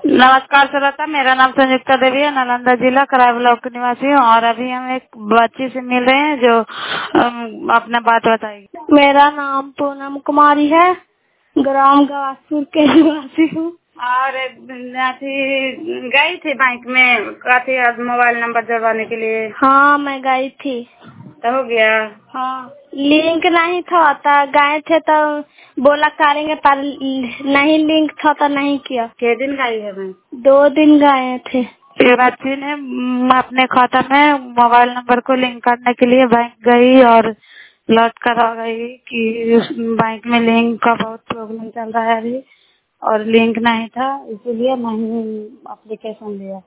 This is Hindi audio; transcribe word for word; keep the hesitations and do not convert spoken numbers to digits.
नमस्कार श्रोता, मेरा नाम संयुक्ता देवी है, नालंदा जिला कराय ब्लॉक की निवासी हूँ और अभी हम एक बच्ची से मिल रहे हैं जो अम, अपना बात बताएगी। मेरा नाम पूनम कुमारी है, ग्राम गवासपुर के निवासी हूँ। और अथी गई थी बैंक में काफी मोबाइल नंबर जुड़वाने के लिए। हाँ, मैं गई थी। तो हो गया? हाँ, लिंक नहीं था तो गए थे तो बोला करेंगे पर नहीं लिंक था तो नहीं किया। कितने दिन गई है बैंक? दो दिन गए थे। ये बच्ची ने म, अपने खाता में मोबाइल नंबर को लिंक करने के लिए बैंक गई और लौट कर आ गई कि उस बैंक में लिंक का बहुत प्रॉब्लम चल रहा है अभी और लिंक नहीं था, इसीलिए नहीं एप्लीकेशन लिया।